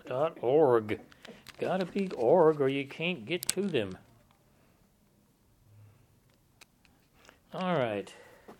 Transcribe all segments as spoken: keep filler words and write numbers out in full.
dot org. Gotta be org or you can't get to them. All right.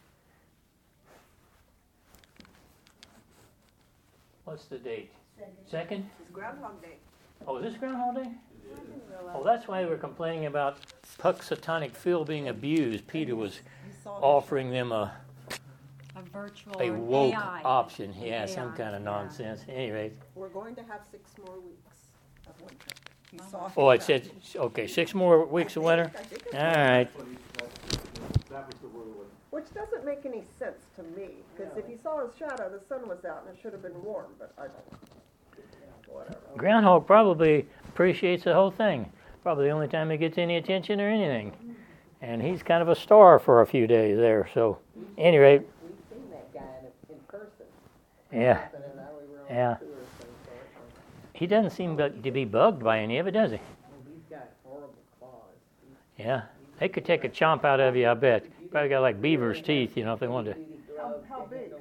What's the date? Second? It's Groundhog Day. Oh, is this Groundhog Day? Oh, that's why we were complaining about Puxatonic Phil being abused. Peter was offering them a A virtual a or an woke A I. option. Yeah, A I, some kind of yeah. nonsense. Anyway. We're going to have six more weeks of winter. He saw Oh, it said, okay, six more weeks of winter? I think it's- All right. That was the word. Which doesn't make any sense to me, because if you saw his shadow, the sun was out and it should have been warm, but I don't. Whatever. Groundhog probably appreciates the whole thing. Probably the only time he gets any attention or anything. And he's kind of a star for a few days there. So, any rate. We've seen that guy in, in person. Yeah. And then we were on Yeah. tour, so, so, He doesn't seem to be bugged by any of it, does he? well, he's got horrible claws. Yeah. They could take a chomp out of you, I bet. Probably got like beaver's teeth, you know, if they wanted to. How, how big?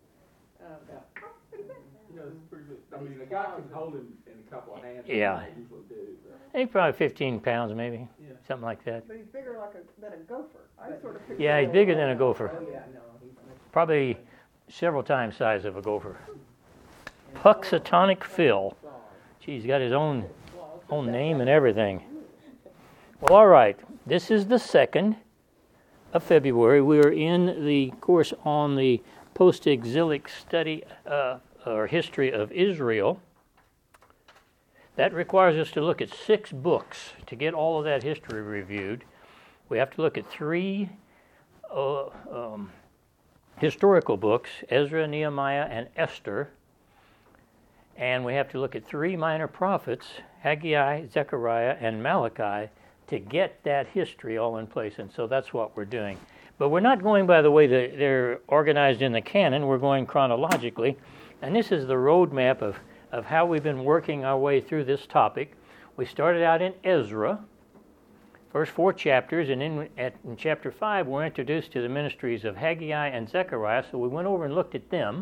You know, it's pretty good. I mean, a guy can hold him in a couple of hands. Yeah. They usually do, but- He's probably fifteen pounds, maybe. Yeah. Something like that. But he's bigger like a, than a gopher. I sort of picture Yeah, he's him- bigger than a gopher. Oh, yeah, no, he's much Probably several times size of a gopher. Puxatonic Phil. claws. Gee, he's got his own own name and everything. Well, all right. This is the second of February. We are in the course on the post-exilic study uh, or history of Israel. That requires us to look at six books to get all of that history reviewed. We have to look at three uh, um, historical books, Ezra, Nehemiah, and Esther. And we have to look at three minor prophets, Haggai, Zechariah, and Malachi, to get that history all in place. And so that's what we're doing. But we're not going by the way that they're organized in the canon. We're going chronologically. And this is the roadmap of, of how we've been working our way through this topic. We started out in Ezra, first four chapters, and in, at, in chapter five, we're introduced to the ministries of Haggai and Zechariah. So we went over and looked at them.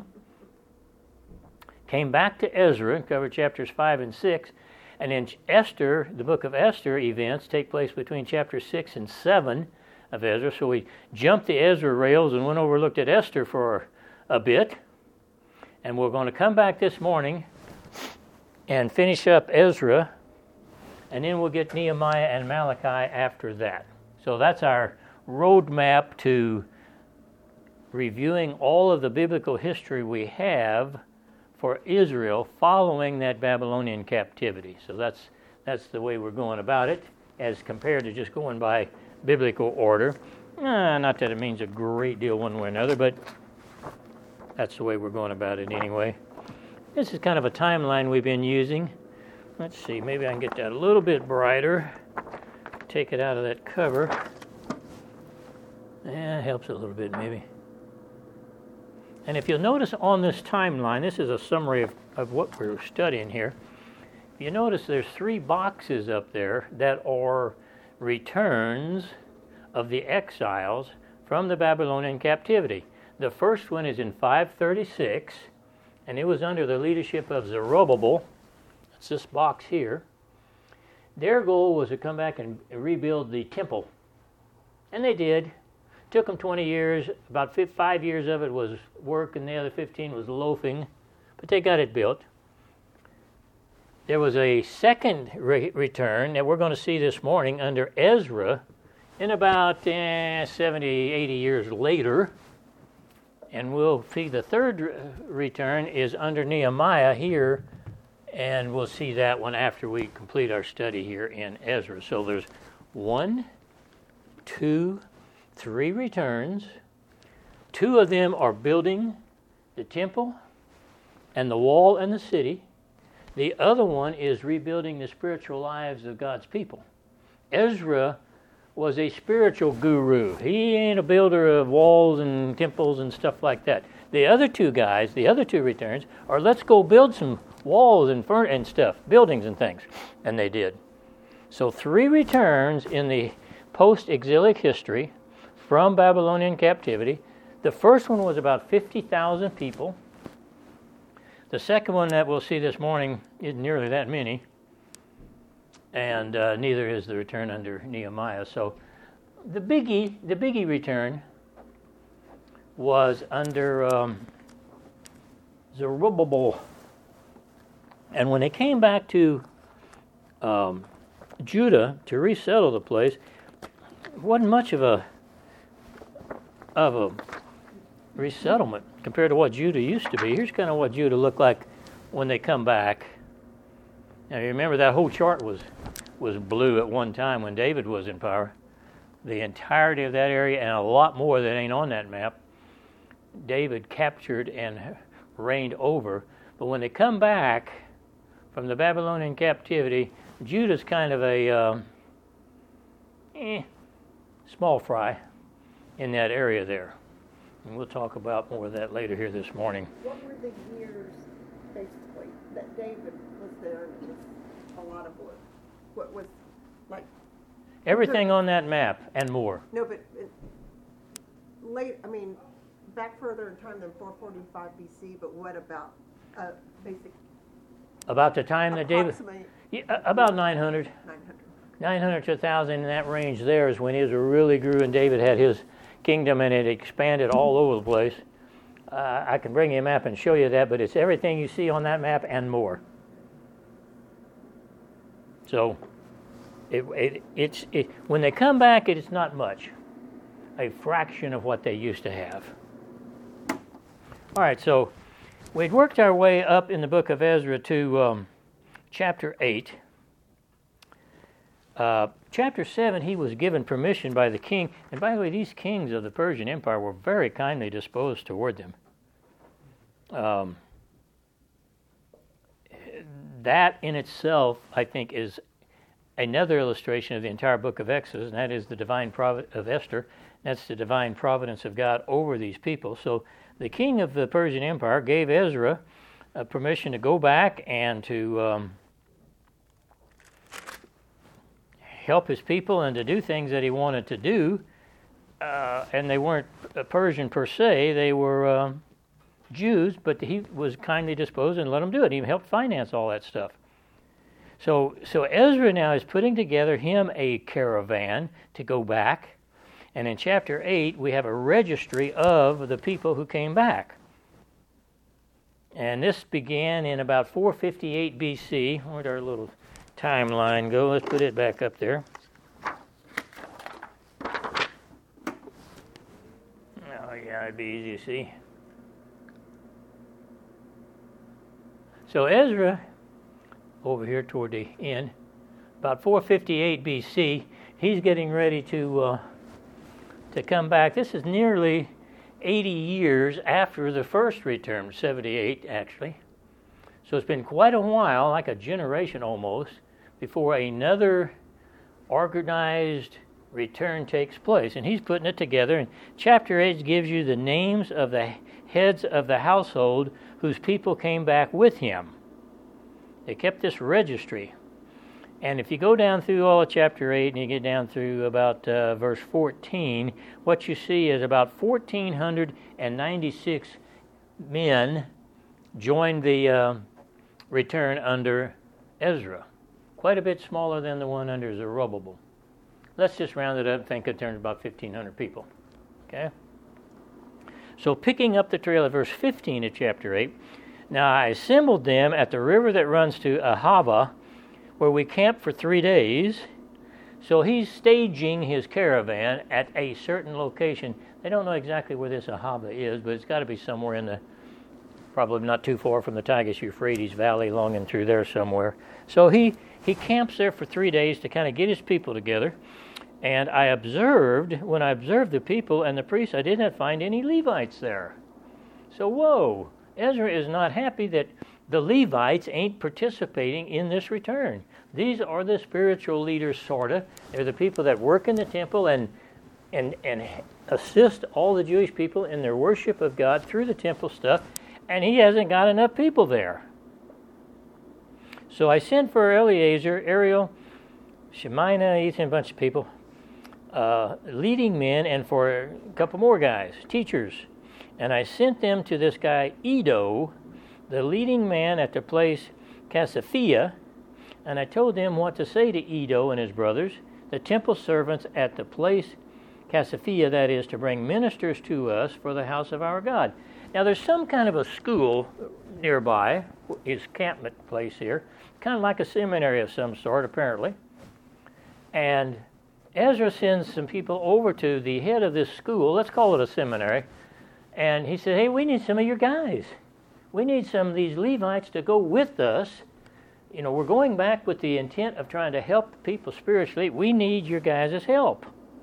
Came back to Ezra and covered chapters five and six. And then Esther, the book of Esther events take place between chapters six and seven of Ezra. So we jumped the Ezra rails and went over and looked at Esther for a bit. And we're going to come back this morning and finish up Ezra. And then we'll get Nehemiah and Malachi after that. So that's our roadmap to reviewing all of the biblical history we have for Israel following that Babylonian captivity. So that's that's the way we're going about it, as compared to just going by biblical order. Uh, not that it means a great deal one way or another, but that's the way we're going about it anyway. This is kind of a timeline we've been using. Let's see, maybe I can get that a little bit brighter. Take it out of that cover. Yeah, it helps a little bit maybe. And if you'll notice on this timeline, this is a summary of, of what we're studying here. You notice there's three boxes up there that are returns of the exiles from the Babylonian captivity. The first one is in five thirty-six, and it was under the leadership of Zerubbabel. That's this box here. Their goal was to come back and rebuild the temple. And they did. Took them twenty years. About five years of it was work, and the other fifteen was loafing. But they got it built. There was a second re- return that we're going to see this morning under Ezra in about eh, seventy, eighty years later. And we'll see the third re- return is under Nehemiah here, and we'll see that one after we complete our study here in Ezra. So there's one, two, three returns. Two of them are building the temple and the wall and the city. The other one is rebuilding the spiritual lives of God's people. Ezra was a spiritual guru. He ain't a builder of walls and temples and stuff like that. The other two guys, the other two returns, are let's go build some walls and furn- and stuff, buildings and things. And they did. So three returns in the post-exilic history from Babylonian captivity. The first one was about fifty thousand people. The second one that we'll see this morning isn't nearly that many, and uh, neither is the return under Nehemiah. So the biggie, the biggie return was under um, Zerubbabel. And when they came back to um, Judah to resettle the place, it wasn't much of a of a resettlement compared to what Judah used to be. Here's kind of what Judah looked like when they come back. Now you remember that whole chart was was blue at one time when David was in power. The entirety of that area and a lot more that ain't on that map, David captured and reigned over. But when they come back from the Babylonian captivity, Judah's kind of a uh, eh, small fry in that area there. And we'll talk about more of that later here this morning. What were the years, basically, that David was there and it was a lot of wood? What was, like... Everything on that map and more. No, but it, late, I mean, back further in time than four forty-five B C, but what about uh, basic... About the time that David... approximate Yeah, about nine hundred. nine hundred. nine hundred to one thousand, in that range there is when Israel really grew and David had his kingdom and it expanded all over the place. Uh, I can bring you a map and show you that, but it's everything you see on that map and more. So, it, it, it's it, when they come back, it's not much. A fraction of what they used to have. All right, so we'd worked our way up in the book of Ezra to um, chapter eight. Uh, chapter seven, he was given permission by the king. And by the way, these kings of the Persian Empire were very kindly disposed toward them. Um, that in itself, I think, is another illustration of the entire book of Exodus, and that is the divine providence of Esther. That's the divine providence of God over these people. So the king of the Persian Empire gave Ezra uh, permission to go back and to um, help his people and to do things that he wanted to do. Uh, and they weren't Persian per se, they were um, Jews, but he was kindly disposed and let them do it. He helped finance all that stuff. So, so Ezra now is putting together him a caravan to go back. And in chapter eight, we have a registry of the people who came back. And this began in about four fifty-eight B C. Where'd our little timeline go? Let's put it back up there. Oh, yeah, it'd be easy to see. So Ezra, over here toward the end, about four fifty-eight B C, he's getting ready to uh, to come back. This is nearly eighty years after the first return, seventy-eight actually. So it's been quite a while, like a generation almost, before another organized return takes place. And he's putting it together. And chapter eight gives you the names of the heads of the household whose people came back with him. They kept this registry. And if you go down through all of chapter eight and you get down through about uh, verse fourteen, what you see is about one thousand four hundred ninety-six men joined the uh, return under Ezra. Quite a bit smaller than the one under Zerubbabel. Let's just round it up and think it turns about fifteen hundred people. Okay? So picking up the trail at verse fifteen of chapter eight, now I assembled them at the river that runs to Ahava, where we camped for three days. So he's staging his caravan at a certain location. They don't know exactly where this Ahava is, but it's got to be somewhere in the, probably not too far from the Tigris-Euphrates Valley, along and through there somewhere. So he, he camps there for three days to kind of get his people together. And I observed, when I observed the people and the priests, I did not find any Levites there. So whoa, Ezra is not happy that the Levites ain't participating in this return. These are the spiritual leaders, sort of. They're the people that work in the temple and and and assist all the Jewish people in their worship of God through the temple stuff, and he hasn't got enough people there. So I sent for Eleazar, Ariel, Shemaiah, Ethan, a bunch of people, uh, leading men, and for a couple more guys, teachers. And I sent them to this guy, Edo, the leading man at the place Cassiphia, and I told them what to say to Edo and his brothers, the temple servants at the place Cassiphia, that is, to bring ministers to us for the house of our God. Now there's some kind of a school nearby, his campment place here, kind of like a seminary of some sort, apparently. And Ezra sends some people over to the head of this school, let's call it a seminary, and he said, hey, we need some of your guys. We need some of these Levites to go with us. You know, we're going back with the intent of trying to help people spiritually. We need your guys' help.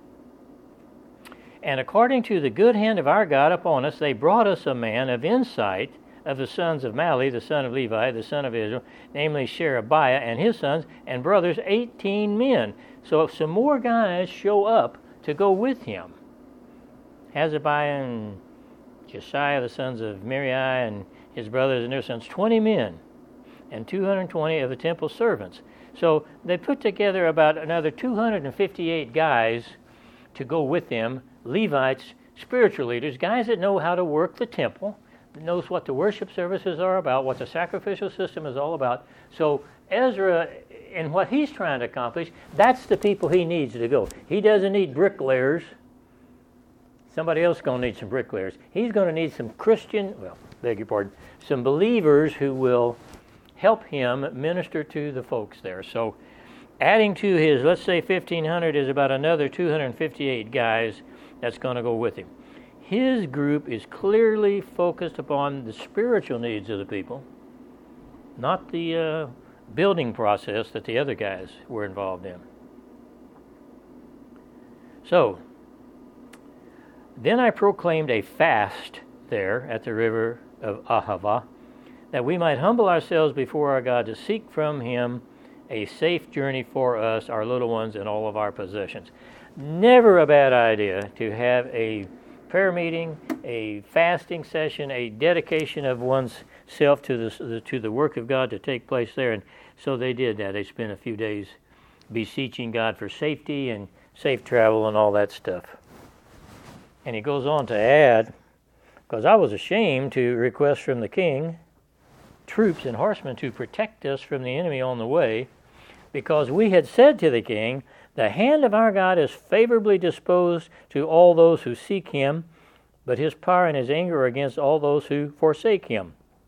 And according to the good hand of our God upon us, they brought us a man of insight of the sons of Mali, the son of Levi, the son of Israel, namely Sherebiah and his sons and brothers, eighteen men. So if some more guys show up to go with him, Hazabiah and Josiah, the sons of Meriah, and his brothers and their sons, twenty men, and two hundred twenty of the temple servants. So they put together about another two hundred fifty-eight guys to go with them, Levites, spiritual leaders, guys that know how to work the temple, that knows what the worship services are about, what the sacrificial system is all about. So Ezra, and what he's trying to accomplish, that's the people he needs to go. He doesn't need bricklayers. Somebody else is going to need some bricklayers. He's going to need some Christian, well, beg your pardon, some believers who will help him minister to the folks there. So adding to his, let's say fifteen hundred, is about another two hundred fifty-eight guys that's going to go with him. His group is clearly focused upon the spiritual needs of the people, not the uh, building process that the other guys were involved in. So, then I proclaimed a fast there at the river of Ahava, that we might humble ourselves before our God to seek from him a safe journey for us, our little ones, and all of our possessions. Never a bad idea to have a prayer meeting, a fasting session, a dedication of one's self to the, to the work of God to take place there. And so they did that. They spent a few days beseeching God for safety and safe travel and all that stuff. And he goes on to add, because I was ashamed to request from the king troops and horsemen to protect us from the enemy on the way, because we had said to the king, the hand of our God is favorably disposed to all those who seek him, but his power and his anger are against all those who forsake him.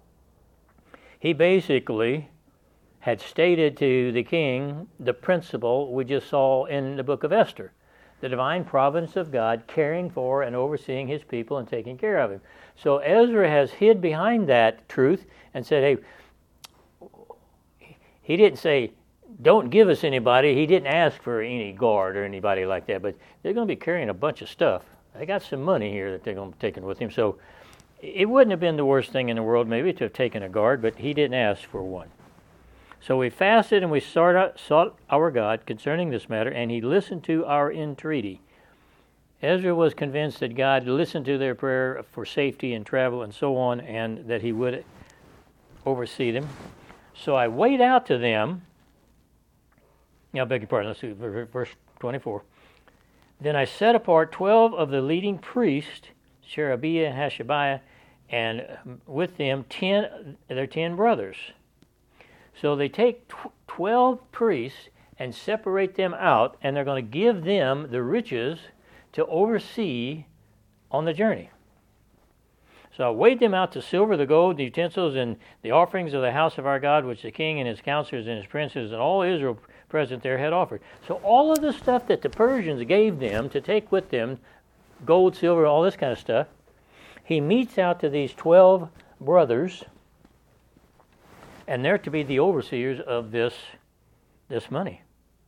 He basically had stated to the king the principle we just saw in the book of Esther, the divine providence of God caring for and overseeing his people and taking care of him. So Ezra has hid behind that truth and said, hey, he didn't say, don't give us anybody. He didn't ask for any guard or anybody like that, but they're going to be carrying a bunch of stuff. They got some money here that they're going to be taking with him. So it wouldn't have been the worst thing in the world maybe to have taken a guard, but he didn't ask for one. So we fasted and we sought our God concerning this matter, and he listened to our entreaty. Ezra was convinced that God listened to their prayer for safety and travel and so on, and that he would oversee them. So I weighed out to them, now I beg your pardon, let's see, verse twenty-four. Then I set apart twelve of the leading priests, Sherebiah and Hashabiah, and with them ten, their ten brothers. So they take tw- twelve priests and separate them out, and they're going to give them the riches to oversee on the journey. So I weighed them out to silver, the gold, the utensils, and the offerings of the house of our God, which the king and his counselors and his princes and all Israel present there had offered. So all of the stuff that the Persians gave them to take with them, gold, silver, all this kind of stuff, he metes out to these twelve brothers, and they're to be the overseers of this, this money.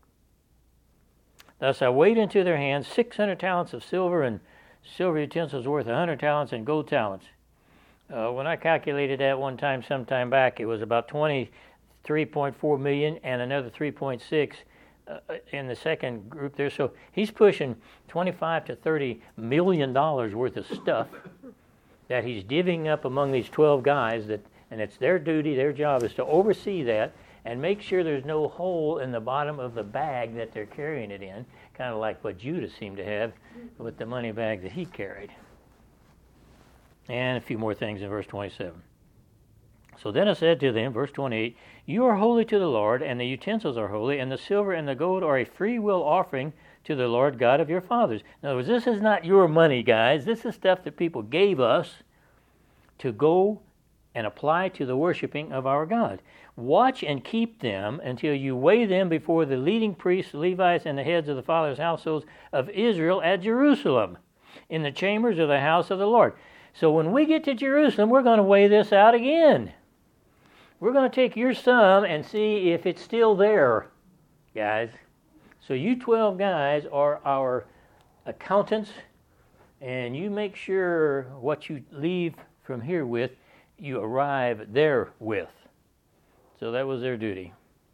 Thus I weighed into their hands six hundred talents of silver, and silver utensils worth one hundred talents, and gold talents. Uh, when I calculated that one time, some time back, it was about twenty-three point four million, and another three point six uh, in the second group there. So he's pushing twenty-five to thirty million dollars worth of stuff that he's divvying up among these twelve guys. That, and it's their duty, their job is to oversee that and make sure there's no hole in the bottom of the bag that they're carrying it in, kind of like what Judas seemed to have with the money bag that he carried. And a few more things in verse twenty-seven. So then I said to them, verse twenty-eight, you are holy to the Lord, and the utensils are holy, and the silver and the gold are a free will offering to the Lord God of your fathers. In other words, this is not your money, guys. This is stuff that people gave us to go and apply to the worshiping of our God. Watch and keep them until you weigh them before the leading priests, Levites, and the heads of the fathers' households of Israel at Jerusalem, in the chambers of the house of the Lord. So when we get to Jerusalem, we're going to weigh this out again. We're going to take your sum and see if it's still there, guys. So you twelve guys are our accountants, and you make sure what you leave from here with, you arrive there with. So that was their duty.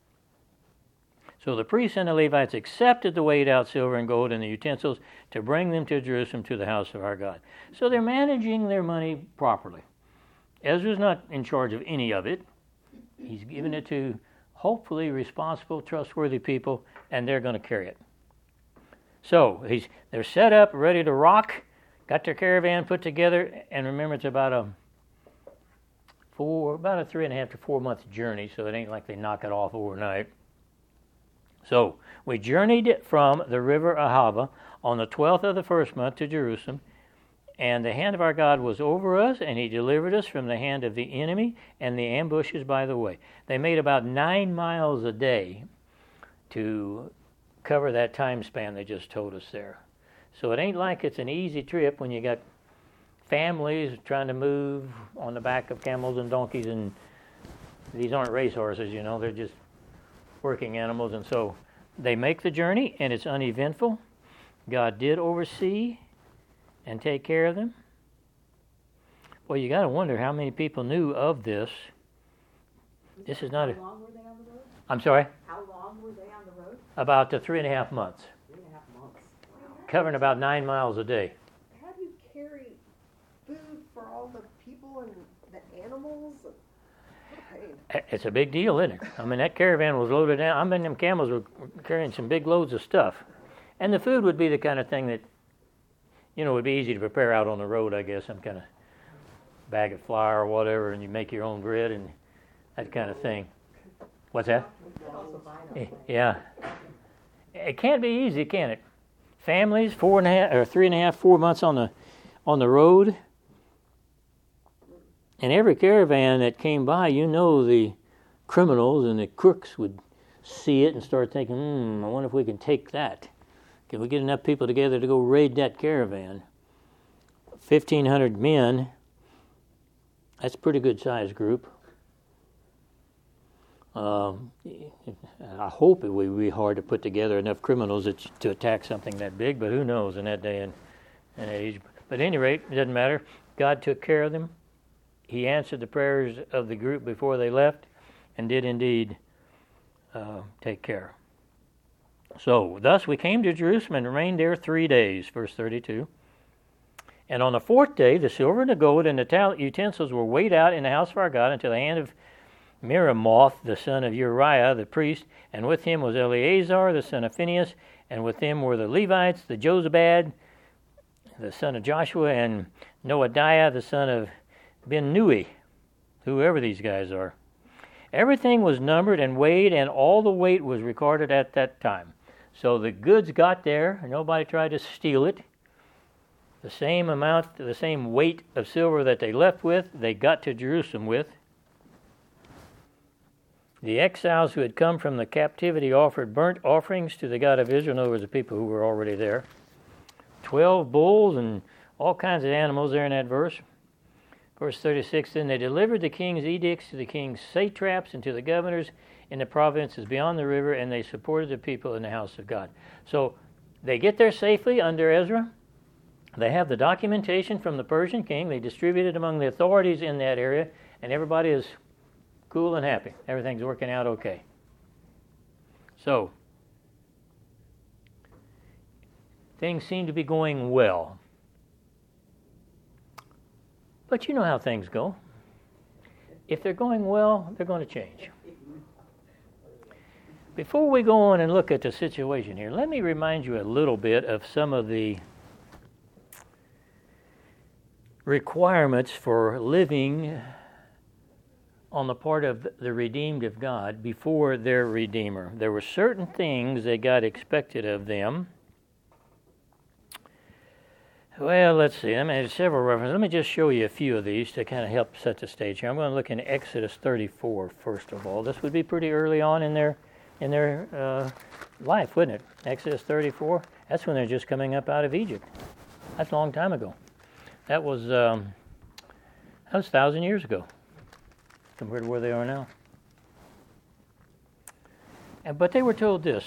So the priests and the Levites accepted the weighed out silver and gold and the utensils to bring them to Jerusalem to the house of our God. So they're managing their money properly. Ezra's not in charge of any of it. He's given it to hopefully responsible, trustworthy people, and they're going to carry it. So he's they're set up, ready to rock, got their caravan put together, and remember it's about a four, about a three and a half to four month journey, so it ain't like they knock it off overnight. So we journeyed from the river Ahava on the twelfth of the first month to Jerusalem, and the hand of our God was over us, and he delivered us from the hand of the enemy and the ambushes by the way. They made about nine miles a day to cover that time span they just told us there. So it ain't like it's an easy trip when you got families trying to move on the back of camels and donkeys, and these aren't racehorses, you know, they're just working animals. And so they make the journey, and it's uneventful. God did oversee and take care of them. Well, you got to wonder how many people knew of this. This is not a... How long were they on the road? I'm sorry? How long were they on the road? About uh, three and a half months. Three and a half months. Wow. Covering about nine miles a day. How do you carry food for all the people and the animals? What a pain. It's a big deal, isn't it? I mean, that caravan was loaded down. I mean, them camels were carrying some big loads of stuff. And the food would be the kind of thing that, you know, would be easy to prepare out on the road, I guess. Some kind of bag of flour or whatever, and you make your own bread and that kind of thing. What's that? Yeah. It can't be easy, can it? Families, four and a half, or three and a half, four months on the on the road. And every caravan that came by, you know, the criminals and the crooks would see it and start thinking, hmm, I wonder if we can take that. Can we get enough people together to go raid that caravan? fifteen hundred men, that's a pretty good sized group. Um, I hope it would be hard to put together enough criminals that, to attack something that big, but who knows in that day and, and age. But at any rate, it doesn't matter. God took care of them. He answered the prayers of the group before they left and did indeed uh, take care. So, thus we came to Jerusalem and remained there three days, verse thirty-two. And on the fourth day, the silver and the gold and the tal- utensils were weighed out in the house of our God unto the hand of Meremoth, the son of Uriah, the priest, and with him was Eleazar, the son of Phinehas, and with them were the Levites, the Jozabad, the son of Joshua, and Noadiah, the son of Ben-Nui, whoever these guys are. Everything was numbered and weighed, and all the weight was recorded at that time. So the goods got there, and nobody tried to steal it. The same amount, the same weight of silver that they left with, they got to Jerusalem with. The exiles who had come from the captivity offered burnt offerings to the God of Israel. In other words, the people who were already there. Twelve bulls and all kinds of animals there in that verse. Verse thirty-six, then they delivered the king's edicts to the king's satraps and to the governors in the provinces beyond the river, and they supported the people in the house of God. So they get there safely under Ezra. They have the documentation from the Persian king. They distribute it among the authorities in that area, and everybody is cool and happy. Everything's working out okay. So, things seem to be going well. But you know how things go. If they're going well, they're going to change. Before we go on and look at the situation here, let me remind you a little bit of some of the requirements for living on the part of the redeemed of God before their Redeemer. There were certain things that God expected of them. Well, let's see. I mean, there's several references. Let me just show you a few of these to kind of help set the stage here. I'm going to look in Exodus thirty-four, first of all. This would be pretty early on in their in their uh, life, wouldn't it? Exodus thirty-four. That's when they're just coming up out of Egypt. That's a long time ago. That was um, that was a thousand years ago, compared to where they are now. And, but they were told this.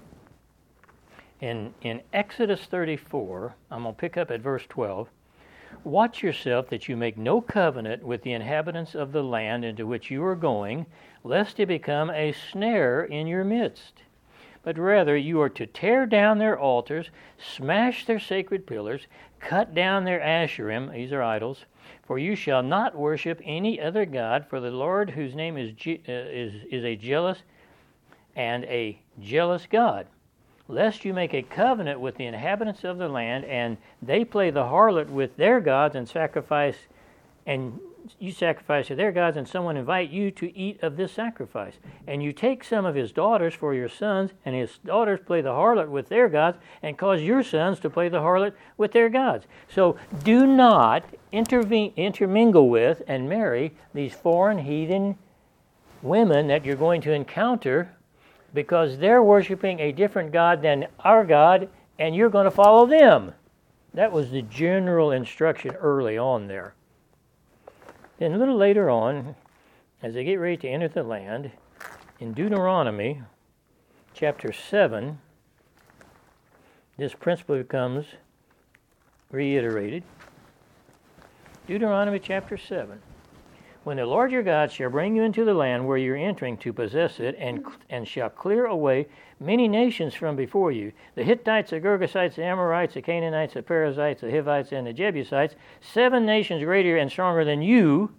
In, in Exodus thirty-four, I'm going to pick up at verse twelve. Watch yourself that you make no covenant with the inhabitants of the land into which you are going, lest it become a snare in your midst. But rather you are to tear down their altars, smash their sacred pillars, cut down their asherim, these are idols, for you shall not worship any other god, for the Lord, whose name is Je- uh, is is a jealous and a jealous God. Lest you make a covenant with the inhabitants of the land, and they play the harlot with their gods and sacrifice, and you sacrifice to their gods, and someone invite you to eat of this sacrifice. And you take some of his daughters for your sons, and his daughters play the harlot with their gods, and cause your sons to play the harlot with their gods. So do not intervene, intermingle with and marry these foreign heathen women that you're going to encounter, because they're worshiping a different God than our God, and you're going to follow them. That was the general instruction early on there. Then a little later on, as they get ready to enter the land, in Deuteronomy chapter seven, this principle becomes reiterated. Deuteronomy chapter seven. When the Lord your God shall bring you into the land where you're entering to possess it, and and shall clear away many nations from before you, the Hittites, the Girgashites, the Amorites, the Canaanites, the Perizzites, the Hivites, and the Jebusites, seven nations greater and stronger than you,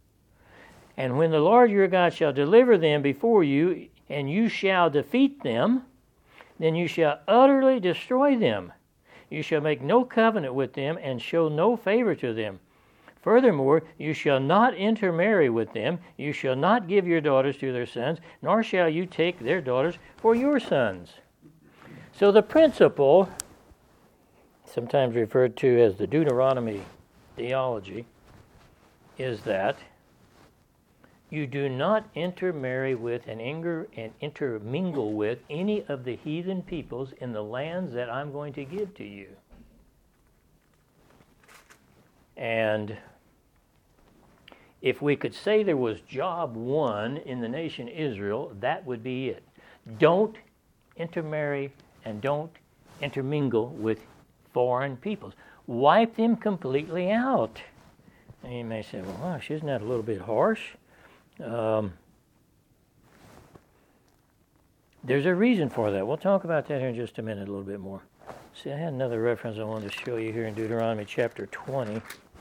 and when the Lord your God shall deliver them before you, and you shall defeat them, then you shall utterly destroy them. You shall make no covenant with them, and show no favor to them. Furthermore, you shall not intermarry with them, you shall not give your daughters to their sons, nor shall you take their daughters for your sons. So the principle, sometimes referred to as the Deuteronomy theology, is that you do not intermarry with and, inger, and intermingle with any of the heathen peoples in the lands that I'm going to give to you. And if we could say there was job one in the nation Israel, that would be it. Don't intermarry and don't intermingle with foreign peoples. Wipe them completely out. And you may say, well, gosh, isn't that a little bit harsh? Um, there's a reason for that. We'll talk about that here in just a minute a little bit more. See, I had another reference I wanted to show you here in Deuteronomy chapter twenty.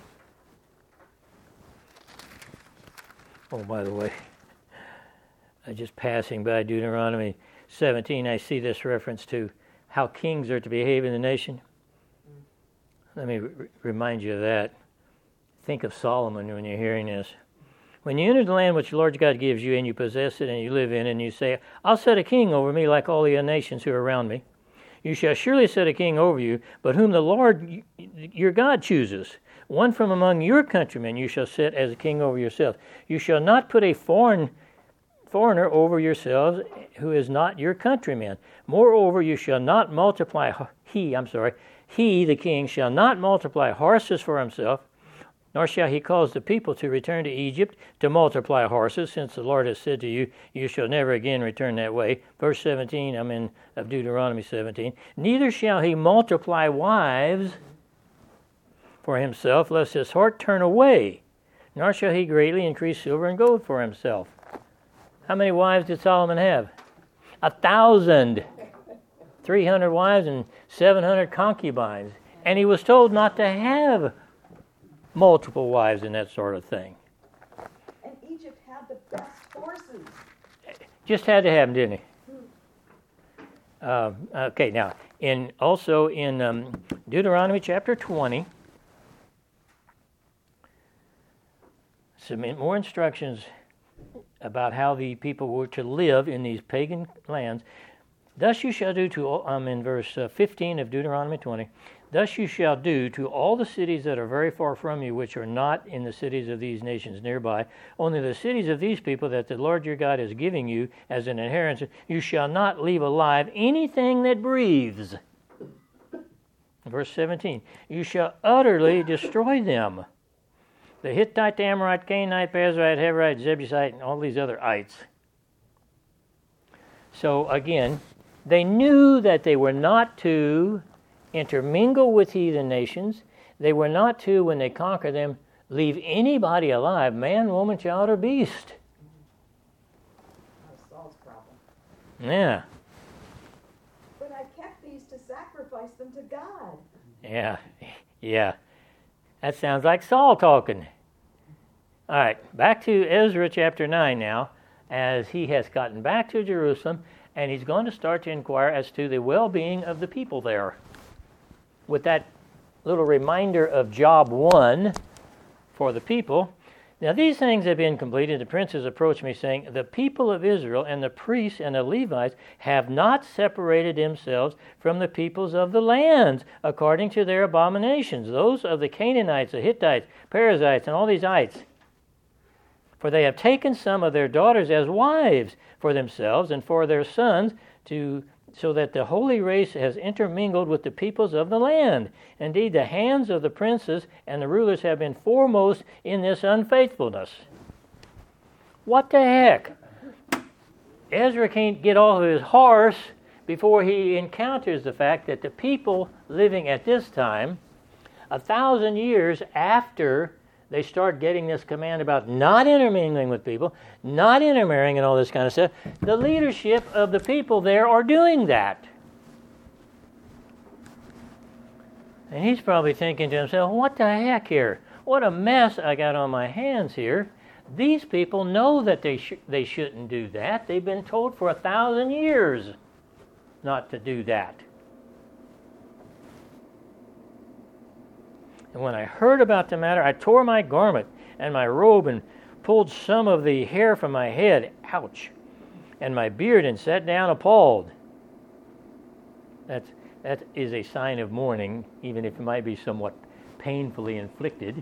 Oh, by the way, uh, just passing by Deuteronomy seventeen, I see this reference to how kings are to behave in the nation. Let me re- remind you of that. Think of Solomon when you're hearing this. When you enter the land which the Lord God gives you, and you possess it, and you live in it, and you say, I'll set a king over me like all the nations who are around me. You shall surely set a king over you, but whom the Lord your God chooses. One from among your countrymen you shall set as a king over yourself. You shall not put a foreign foreigner over yourselves who is not your countryman. Moreover, you shall not multiply, he, I'm sorry, he, the king, shall not multiply horses for himself, nor shall he cause the people to return to Egypt to multiply horses, since the Lord has said to you, you shall never again return that way. Verse seventeen, I'm in of Deuteronomy seventeen. Neither shall he multiply wives for himself, lest his heart turn away, nor shall he greatly increase silver and gold for himself. How many wives did Solomon have? A thousand. Three hundred wives and seven hundred concubines. And he was told not to have multiple wives and that sort of thing. And Egypt had the best horses. Just had to have them, didn't he? Uh, okay, now, in also in um, Deuteronomy chapter twenty, some more instructions about how the people were to live in these pagan lands. Thus you shall do to, um, in verse uh, fifteen of Deuteronomy twenty, thus you shall do to all the cities that are very far from you, which are not in the cities of these nations nearby, only the cities of these people that the Lord your God is giving you as an inheritance, you shall not leave alive anything that breathes. Verse seventeen, you shall utterly destroy them. The Hittite, the Amorite, Canaanite, Perizzite, Hevite, Jebusite, and all these other ites. So again, they knew that they were not to intermingle with heathen nations. They were not to, when they conquer them, leave anybody alive, man, woman, child, or beast. That's Saul's problem. Yeah, But I kept these to sacrifice them to God. yeah, yeah. That sounds like Saul talking. All right, back to Ezra chapter nine now, as he has gotten back to Jerusalem, and he's going to start to inquire as to the well-being of the people there. With that little reminder of job one for the people. Now these things have been completed. The princes approached me, saying, the people of Israel and the priests and the Levites have not separated themselves from the peoples of the lands according to their abominations, those of the Canaanites, the Hittites, Perizzites, and all these ites. For they have taken some of their daughters as wives for themselves and for their sons, to so that the holy race has intermingled with the peoples of the land. Indeed, the hands of the princes and the rulers have been foremost in this unfaithfulness. What the heck? Ezra can't get off of his horse before he encounters the fact that the people living at this time, a thousand years after they start getting this command about not intermingling with people, not intermarrying and all this kind of stuff, the leadership of the people there are doing that. And he's probably thinking to himself, what the heck here? What a mess I got on my hands here. These people know that they sh- they shouldn't do that. They've been told for a thousand years not to do that. And when I heard about the matter, I tore my garment and my robe and pulled some of the hair from my head, ouch, and my beard, and sat down appalled. That's, that is a sign of mourning, even if it might be somewhat painfully inflicted.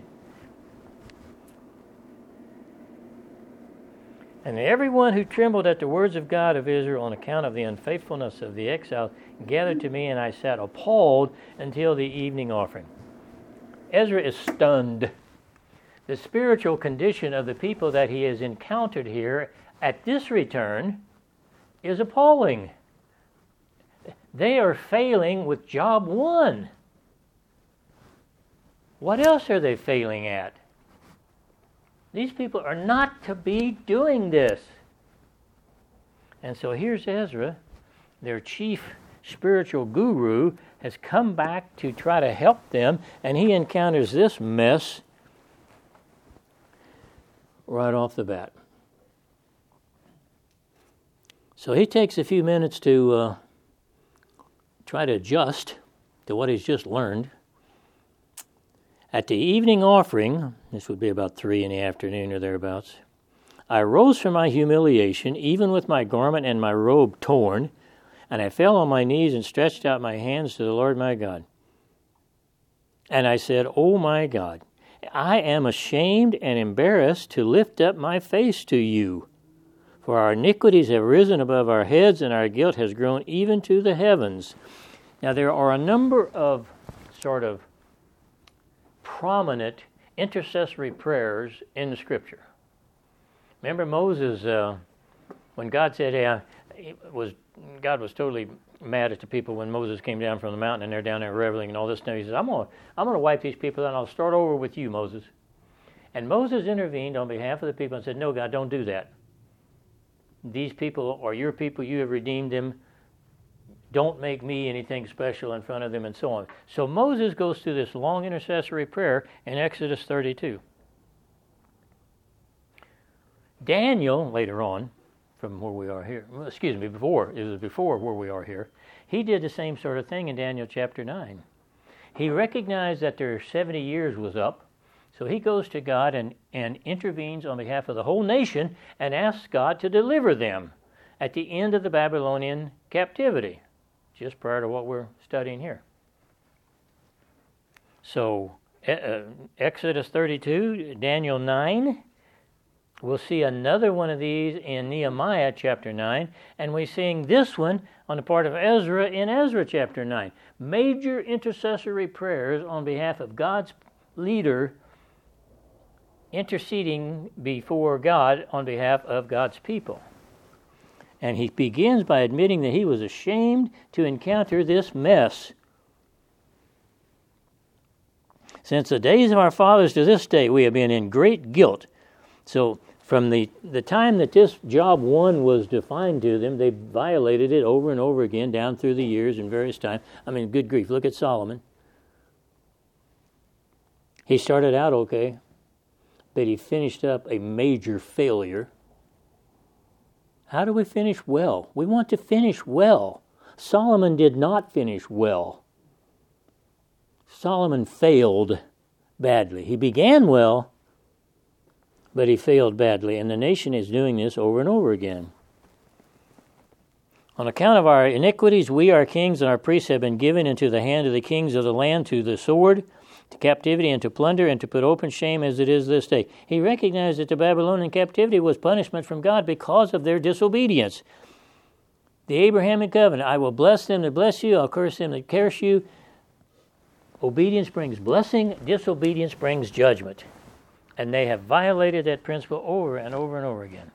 And everyone who trembled at the words of God of Israel on account of the unfaithfulness of the exiles gathered to me, and I sat appalled until the evening offering. Ezra is stunned. The spiritual condition of the people that he has encountered here at this return is appalling. They are failing with job one. What else are they failing at? These people are not to be doing this. And so here's Ezra, their chief spiritual guru, has come back to try to help them, and he encounters this mess right off the bat. So he takes a few minutes to uh, try to adjust to what he's just learned. At the evening offering, this would be about three in the afternoon or thereabouts, I rose from my humiliation, even with my garment and my robe torn, and I fell on my knees and stretched out my hands to the Lord my God. And I said, "O my God, I am ashamed and embarrassed to lift up my face to you. For our iniquities have risen above our heads, and our guilt has grown even to the heavens." Now there are a number of sort of prominent intercessory prayers in the Scripture. Remember Moses, uh, when God said, hey, I, it was God was totally mad at the people when Moses came down from the mountain and they're down there reveling and all this stuff. He says, I'm going to I'm going to wipe these people out and I'll start over with you, Moses. And Moses intervened on behalf of the people and said, no, God, don't do that. These people are your people. You have redeemed them. Don't make me anything special in front of them, and so on. So Moses goes through this long intercessory prayer in Exodus thirty-two. Daniel, later on, from where we are here, well, excuse me, before, it was before where we are here, he did the same sort of thing in Daniel chapter nine. He recognized that their seventy years was up, So he goes to God and, and intervenes on behalf of the whole nation and asks God to deliver them at the end of the Babylonian captivity, just prior to what we're studying here. So uh, Exodus thirty-two, Daniel nine, we'll see another one of these in Nehemiah chapter nine, and we're seeing this one on the part of Ezra in Ezra chapter nine. Major intercessory prayers on behalf of God's leader interceding before God on behalf of God's people. And he begins by admitting that he was ashamed to encounter this mess. Since the days of our fathers to this day, we have been in great guilt. So from the, the time that this job one was defined to them, they violated it over and over again down through the years and various times. I mean, good grief, look at Solomon. He started out okay, but he finished up a major failure. How do we finish well? We want to finish well. Solomon did not finish well. Solomon failed badly. He began well, but he failed badly, and the nation is doing this over and over again. On account of our iniquities, we, our kings, and our priests have been given into the hand of the kings of the land to the sword, to captivity, and to plunder, and to put open shame as it is this day. He recognized that the Babylonian captivity was punishment from God because of their disobedience. The Abrahamic covenant, I will bless them that bless you, I'll curse them that curse you. Obedience brings blessing, disobedience brings judgment. And they have violated that principle over and over and over again.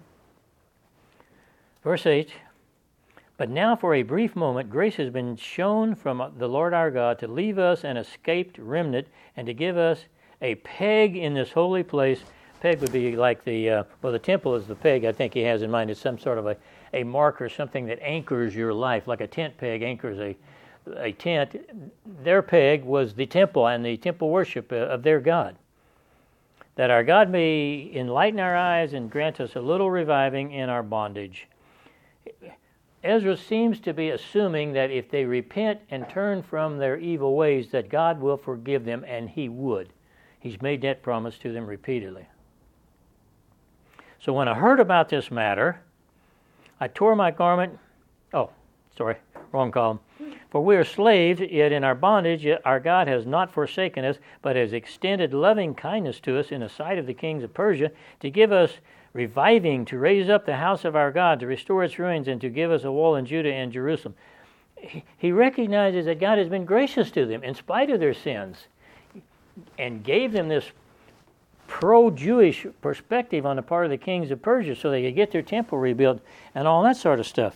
Verse eight, but now for a brief moment grace has been shown from the Lord our God to leave us an escaped remnant and to give us a peg in this holy place. Peg would be like the, uh, well, the temple is the peg I think he has in mind. It's some sort of a, a marker, something that anchors your life, like a tent peg anchors a, a tent. Their peg was the temple and the temple worship of their God. That our God may enlighten our eyes and grant us a little reviving in our bondage. Ezra seems to be assuming that if they repent and turn from their evil ways, that God will forgive them, and he would. He's made that promise to them repeatedly. So when I heard about this matter, I tore my garment. Oh, sorry, wrong column. For we are slaves, yet in our bondage, yet our God has not forsaken us, but has extended loving kindness to us in the sight of the kings of Persia, to give us reviving, to raise up the house of our God, to restore its ruins, and to give us a wall in Judah and Jerusalem. He, he recognizes that God has been gracious to them in spite of their sins, and gave them this pro-Jewish perspective on the part of the kings of Persia so they could get their temple rebuilt and all that sort of stuff.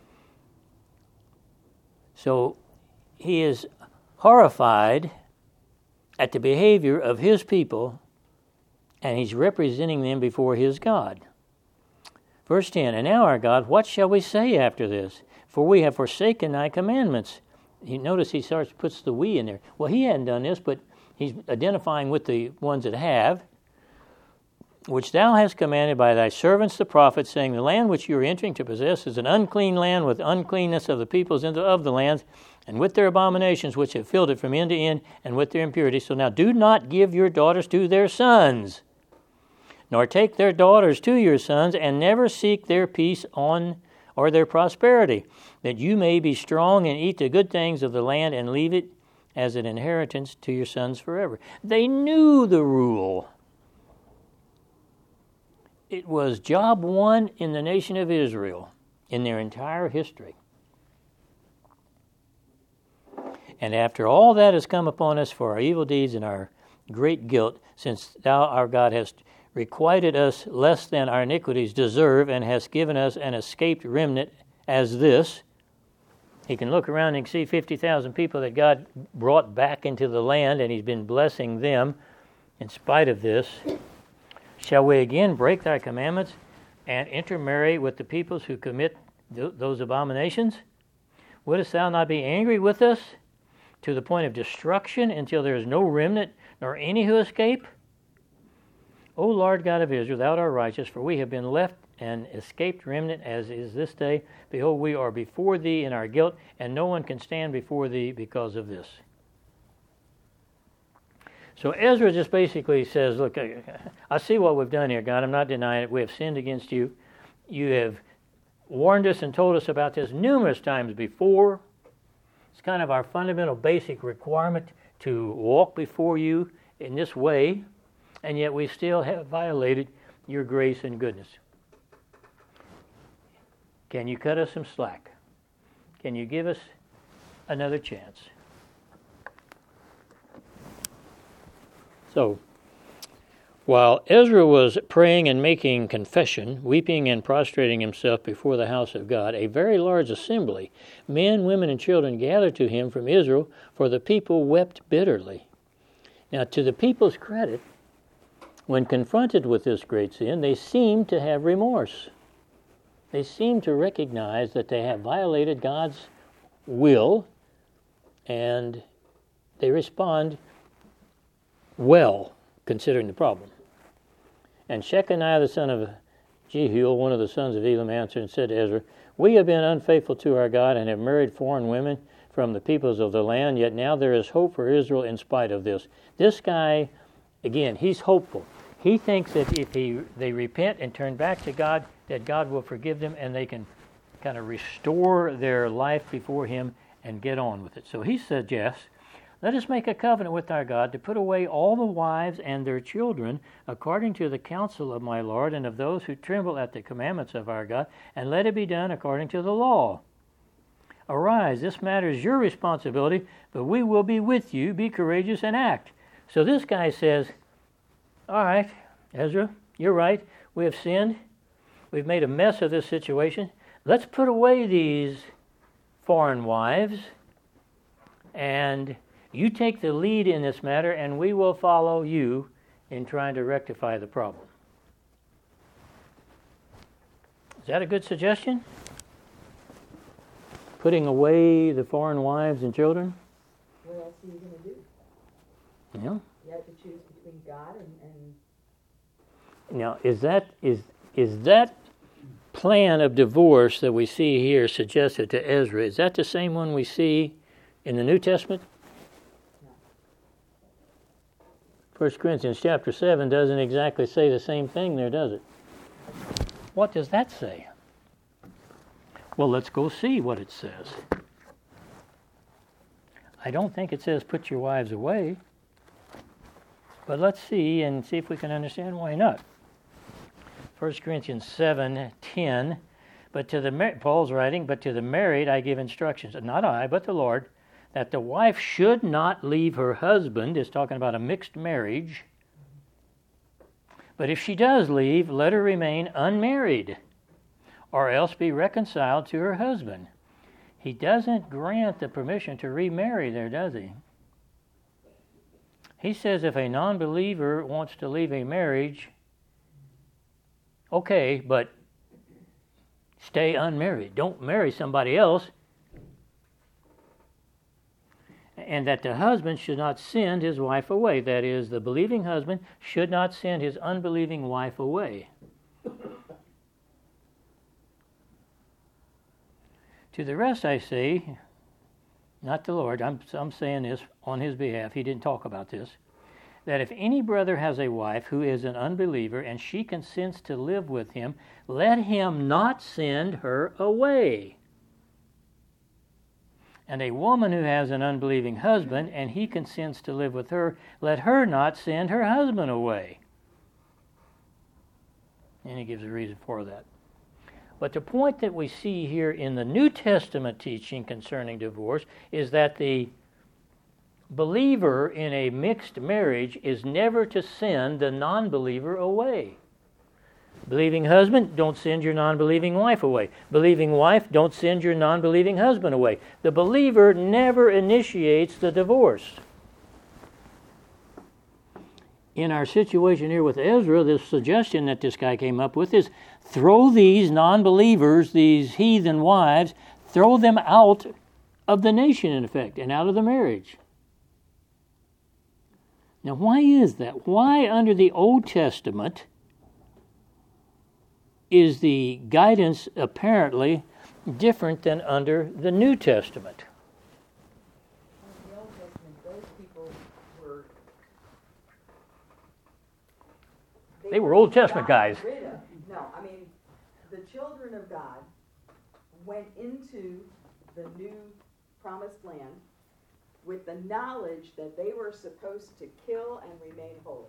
So he is horrified at the behavior of his people, and he's representing them before his God. Verse ten, and now our God, what shall we say after this? For we have forsaken thy commandments. You notice he starts puts the we in there. Well, he hadn't done this, but he's identifying with the ones that have, which thou hast commanded by thy servants the prophets, saying, the land which you are entering to possess is an unclean land with uncleanness of the peoples of the lands, and with their abominations which have filled it from end to end, and with their impurity. So now do not give your daughters to their sons, nor take their daughters to your sons, and never seek their peace on or their prosperity, that you may be strong and eat the good things of the land and leave it as an inheritance to your sons forever. They knew the rule. It was job one in the nation of Israel in their entire history. And after all that has come upon us for our evil deeds and our great guilt, since thou, our God, hast requited us less than our iniquities deserve, and hast given us an escaped remnant as this. He can look around and see fifty thousand people that God brought back into the land, and he's been blessing them in spite of this. Shall we again break thy commandments and intermarry with the peoples who commit th- those abominations? Wouldst thou not be angry with us to the point of destruction until there is no remnant nor any who escape? O Lord God of Israel, thou art righteous, for we have been left an escaped remnant as is this day. Behold, we are before thee in our guilt, and no one can stand before thee because of this. So Ezra just basically says, look, I, I see what we've done here, God. I'm not denying it. We have sinned against you. You have warned us and told us about this numerous times before. It's kind of our fundamental basic requirement to walk before you in this way, and yet we still have violated your grace and goodness. Can you cut us some slack? Can you give us another chance? So, while Ezra was praying and making confession, weeping and prostrating himself before the house of God, a very large assembly, men, women, and children, gathered to him from Israel, for the people wept bitterly. Now, to the people's credit, when confronted with this great sin, they seem to have remorse. They seem to recognize that they have violated God's will, and they respond well, considering the problem. And Shechaniah the son of Jehiel, one of the sons of Elam, answered and said to Ezra, we have been unfaithful to our God and have married foreign women from the peoples of the land, yet now there is hope for Israel in spite of this. This guy, again, he's hopeful. He thinks that if he, they repent and turn back to God, that God will forgive them and they can kind of restore their life before him and get on with it. So he suggests, let us make a covenant with our God to put away all the wives and their children according to the counsel of my Lord and of those who tremble at the commandments of our God, and let it be done according to the law. Arise, this matter is your responsibility, but we will be with you. Be courageous and act. So this guy says, all right, Ezra, you're right. We have sinned. We've made a mess of this situation. Let's put away these foreign wives, and you take the lead in this matter, and we will follow you in trying to rectify the problem. Is that a good suggestion? Putting away the foreign wives and children? What else are you going to do? Yeah. You have to choose between God and, and Now, is that is is that plan of divorce that we see here suggested to Ezra, is that the same one we see in the New Testament? No. First Corinthians chapter seven doesn't exactly say the same thing there, does it? What does that say? Well, let's go see what it says. I don't think it says put your wives away. But let's see and see if we can understand why not. First Corinthians seven ten, but to the mar- Paul's writing, but to the married I give instructions, not I, but the Lord, that the wife should not leave her husband, is talking about a mixed marriage. But if she does leave, let her remain unmarried, or else be reconciled to her husband. He doesn't grant the permission to remarry there, does he? He says if a non-believer wants to leave a marriage, okay, but stay unmarried. Don't marry somebody else. And that the husband should not send his wife away. That is, the believing husband should not send his unbelieving wife away. To the rest I say, not the Lord, I'm, I'm saying this on his behalf, he didn't talk about this, that if any brother has a wife who is an unbeliever and she consents to live with him, let him not send her away. And a woman who has an unbelieving husband and he consents to live with her, let her not send her husband away. And he gives a reason for that. But the point that we see here in the New Testament teaching concerning divorce is that the believer in a mixed marriage is never to send the non-believer away. Believing husband, don't send your non-believing wife away. Believing wife, don't send your non-believing husband away. The believer never initiates the divorce. In our situation here with Ezra, this suggestion that this guy came up with is throw these non-believers, these heathen wives, throw them out of the nation, in effect, and out of the marriage. Now, why is that? Why, under the Old Testament, is the guidance apparently different than under the New Testament? in the Old Testament, those people were They were Old Testament guys. Rid of. No, I mean, the children of God went into the new promised land with the knowledge that they were supposed to kill and remain holy.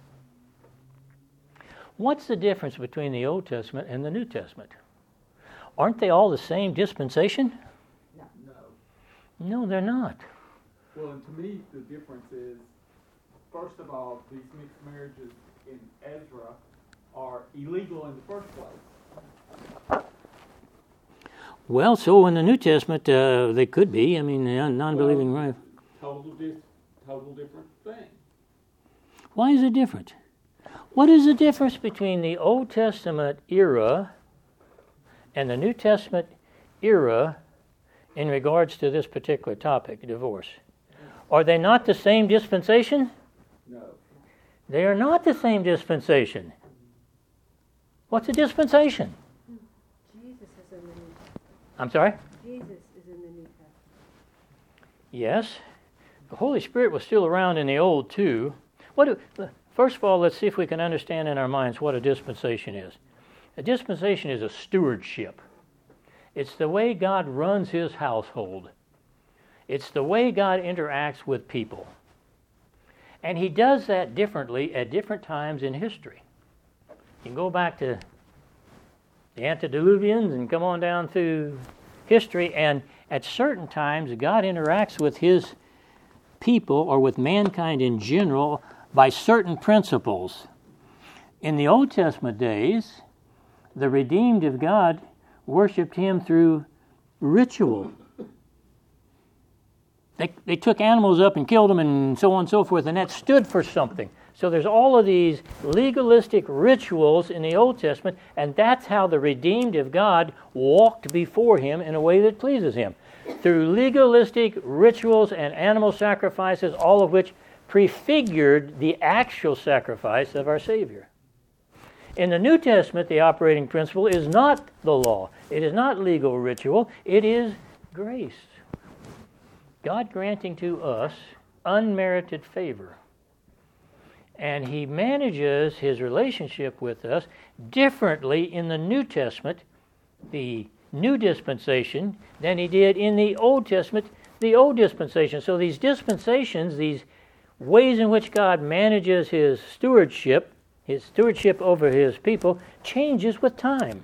What's the difference between the Old Testament and the New Testament? Aren't they all the same dispensation? No. No, they're not. Well, and to me, the difference is, first of all, these mixed marriages in Ezra are illegal in the first place. Well, so in the New Testament, uh, they could be. I mean, uh, non-believing Well, right. Total, dis- total different thing. Why is it different? What is the difference between the Old Testament era and the New Testament era in regards to this particular topic, divorce? Are they not the same dispensation? No. They are not the same dispensation. What's a dispensation? Jesus is in the New Testament. I'm sorry? Jesus is in the New Testament. Yes. The Holy Spirit was still around in the Old too. What do, first of all, let's see if we can understand in our minds what a dispensation is. A dispensation is a stewardship. It's the way God runs His household. It's the way God interacts with people. And He does that differently at different times in history. You can go back to the antediluvians and come on down through history, and at certain times God interacts with His people or with mankind in general by certain principles. In the Old Testament days, the redeemed of God worshipped Him through ritual. They, they took animals up and killed them and so on and so forth, and that stood for something. So there's all of these legalistic rituals in the Old Testament, and that's how the redeemed of God walked before Him in a way that pleases Him. Through legalistic rituals and animal sacrifices, all of which prefigured the actual sacrifice of our Savior. In the New Testament, the operating principle is not the law. It is not legal ritual. It is grace. God granting to us unmerited favor. And He manages His relationship with us differently in the New Testament, the new dispensation, than He did in the Old Testament, the old dispensation. So these dispensations, these ways in which God manages His stewardship, His stewardship over His people, changes with time.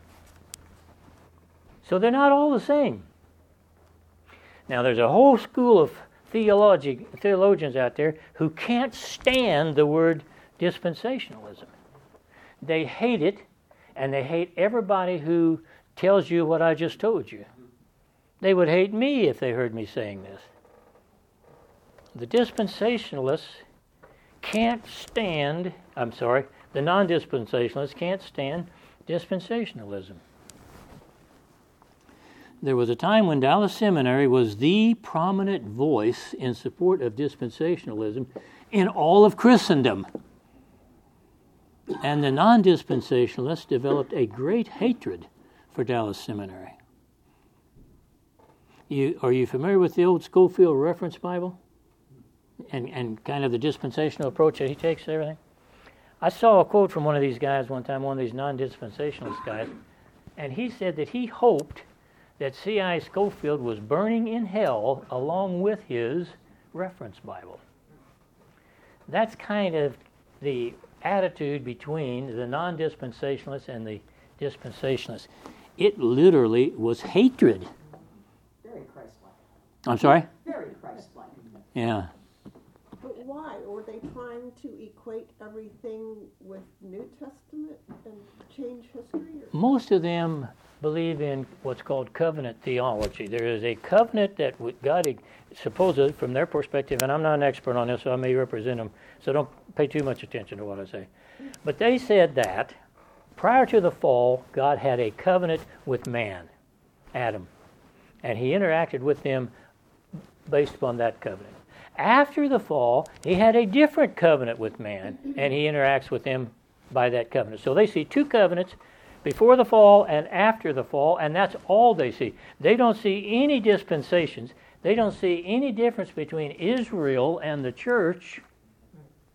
So they're not all the same. Now, there's a whole school of theologi- theologians out there who can't stand the word dispensationalism. They hate it, and they hate everybody who tells you what I just told you. They would hate me if they heard me saying this. The dispensationalists can't stand, I'm sorry, the non-dispensationalists can't stand dispensationalism. There was a time when Dallas Seminary was the prominent voice in support of dispensationalism in all of Christendom. And the non-dispensationalists developed a great hatred for Dallas Seminary. You, are you familiar with the old Scofield Reference Bible? And, and kind of the dispensational approach that he takes to everything? I saw a quote from one of these guys one time, one of these non-dispensationalist guys, and he said that he hoped that C I Scofield was burning in hell along with his reference Bible. That's kind of the attitude between the non-dispensationalists and the dispensationalists. It literally was hatred. Very Christ-like. I'm sorry? Very Christ-like. Yeah. But why? Were they trying to equate everything with New Testament and change history? Or? Most of them believe in what's called covenant theology. There is a covenant that God, supposedly, from their perspective, and I'm not an expert on this, so I may represent them, so don't pay too much attention to what I say. But they said that prior to the fall, God had a covenant with man, Adam, and He interacted with them based upon that covenant. After the fall, He had a different covenant with man, and He interacts with them by that covenant. So they see two covenants, before the fall and after the fall, and that's all they see. They don't see any dispensations. They don't see any difference between Israel and the church.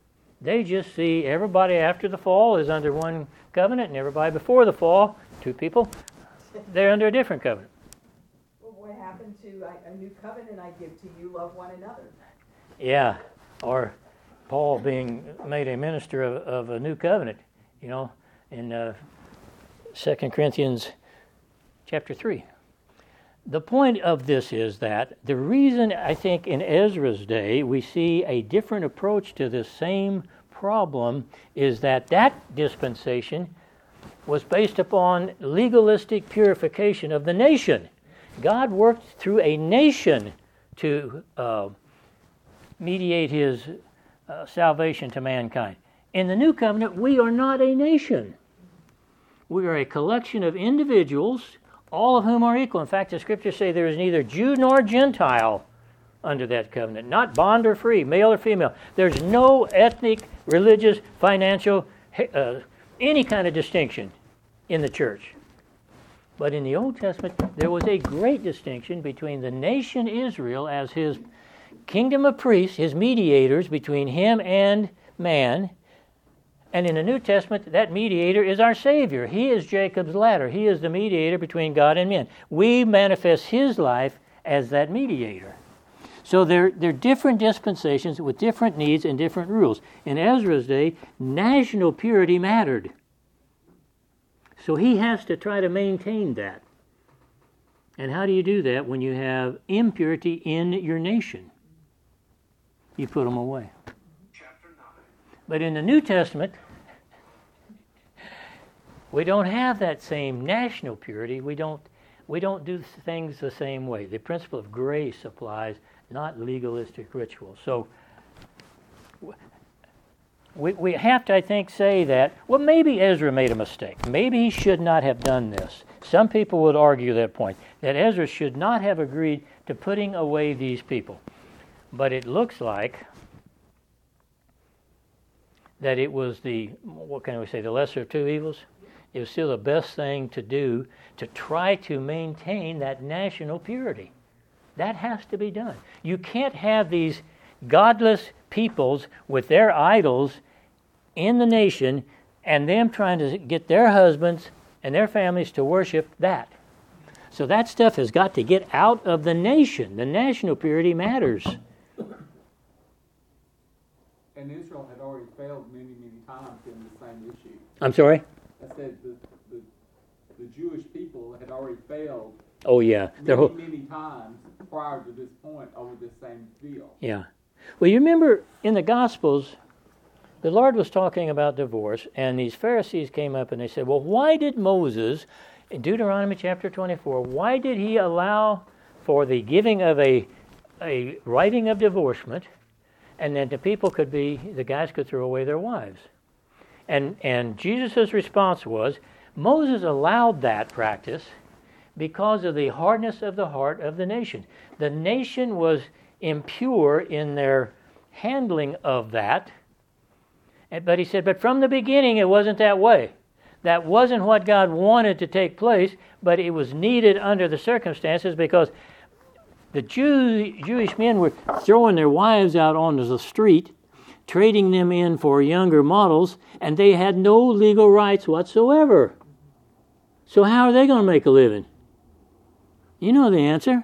They just see everybody after the fall is under one covenant, and everybody before the fall, two people, they're under a different covenant. Well, what happened to I, a new covenant I give to you, love one another? Yeah, or Paul being made a minister of, of a new covenant, you know, in uh, Second Corinthians chapter three. The point of this is that the reason I think in Ezra's day we see a different approach to this same problem is that that dispensation was based upon legalistic purification of the nation. God worked through a nation to uh, mediate his uh, salvation to mankind. In the new covenant, we are not a nation. We are a collection of individuals, all of whom are equal. In fact, the scriptures say there is neither Jew nor Gentile under that covenant, not bond or free, male or female. There's no ethnic, religious, financial, uh, any kind of distinction in the church. But in the Old Testament, there was a great distinction between the nation Israel as his kingdom of priests, his mediators between him and man. And in the New Testament, that mediator is our Savior. He is Jacob's ladder. He is the mediator between God and men. We manifest his life as that mediator. So there, there are different dispensations with different needs and different rules. In Ezra's day, national purity mattered. So he has to try to maintain that. And how do you do that when you have impurity in your nation? You put them away. But in the New Testament, we don't have that same national purity. We don't, we don't do things the same way. The principle of grace applies, not legalistic rituals. So we, we have to, I think, say that, well, maybe Ezra made a mistake. Maybe he should not have done this. Some people would argue that point, that Ezra should not have agreed to putting away these people. But it looks like that it was the, what can we say, the lesser of two evils? It was still the best thing to do to try to maintain that national purity. That has to be done. You can't have these godless peoples with their idols in the nation and them trying to get their husbands and their families to worship that. So that stuff has got to get out of the nation. The national purity matters. And Israel had already failed many, many times in the same issue. I'm sorry? I said the, the, the Jewish people had already failed Oh, yeah. many, whole, many times prior to this point over this same deal. Yeah. Well, you remember in the Gospels, the Lord was talking about divorce, and these Pharisees came up and they said, well, why did Moses, in Deuteronomy chapter twenty-four, why did he allow for the giving of a, a writing of divorcement, and then the people could be, the guys could throw away their wives? And and Jesus' response was, Moses allowed that practice because of the hardness of the heart of the nation. The nation was impure in their handling of that. But he said, but from the beginning it wasn't that way. That wasn't what God wanted to take place, but it was needed under the circumstances because the Jew, Jewish men were throwing their wives out onto the street, trading them in for younger models, and they had no legal rights whatsoever. So how are they going to make a living? You know the answer.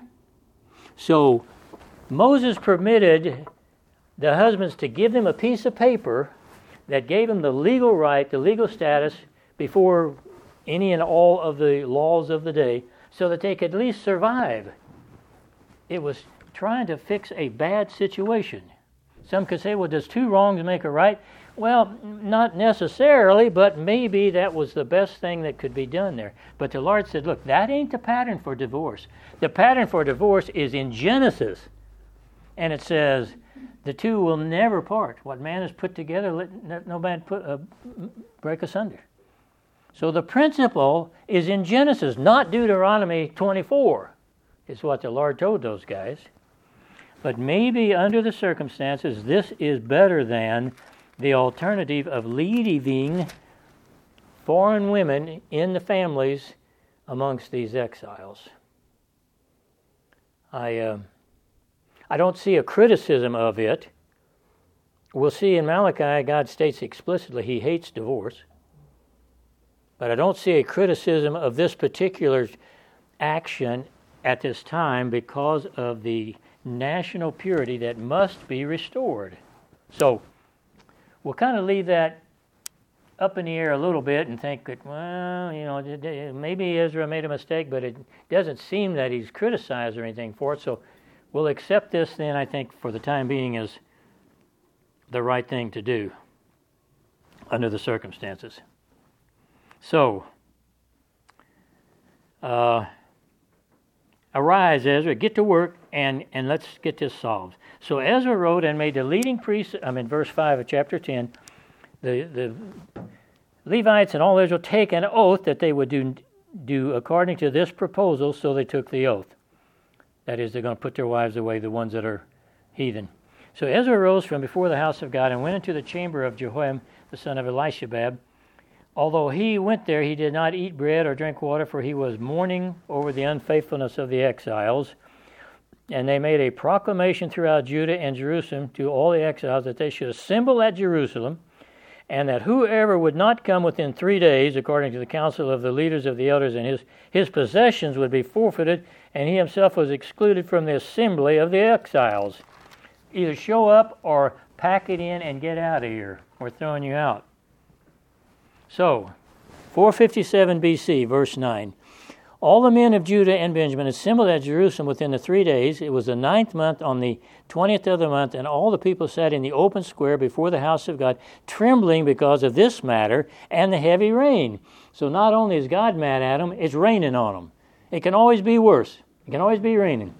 So Moses permitted the husbands to give them a piece of paper that gave them the legal right, the legal status before any and all of the laws of the day, so that they could at least survive. It was trying to fix a bad situation. Some could say, well, does two wrongs make a right? Well, not necessarily, but maybe that was the best thing that could be done there. But the Lord said, look, that ain't the pattern for divorce. The pattern for divorce is in Genesis. And it says, the two will never part. What man has put together, let no man put, uh, break asunder. So the principle is in Genesis, not Deuteronomy twenty-four, is what the Lord told those guys. But maybe under the circumstances, this is better than the alternative of leaving foreign women in the families amongst these exiles. I, uh, I don't see a criticism of it we'll see in Malachi, God states explicitly he hates divorce. But I don't see a criticism of this particular action at this time because of the national purity that must be restored. So we'll kind of leave that up in the air a little bit and think that, well, you know, maybe Ezra made a mistake, but it doesn't seem that he's criticized or anything for it. So we'll accept this then, I think, for the time being as the right thing to do under the circumstances. So, uh, arise, Ezra, get to work, and, and let's get this solved. So Ezra wrote and made the leading priests, I'm in verse five of chapter ten, the, the Levites and all Israel take an oath that they would do, do according to this proposal, so they took the oath. That is, they're going to put their wives away, the ones that are heathen. So Ezra rose from before the house of God and went into the chamber of Jehoiam, the son of Elishabab. Although he went there, he did not eat bread or drink water, for he was mourning over the unfaithfulness of the exiles. And they made a proclamation throughout Judah and Jerusalem to all the exiles that they should assemble at Jerusalem, and that whoever would not come within three days, according to the counsel of the leaders of the elders, and his, his possessions would be forfeited, and he himself was excluded from the assembly of the exiles. Either show up or pack it in and get out of here. We're throwing you out. So, four fifty-seven B C, verse nine. All the men of Judah and Benjamin assembled at Jerusalem within the three days. It was the ninth month on the twentieth of the month, and all the people sat in the open square before the house of God, trembling because of this matter and the heavy rain. So not only is God mad at them, it's raining on them. It can always be worse. It can always be raining.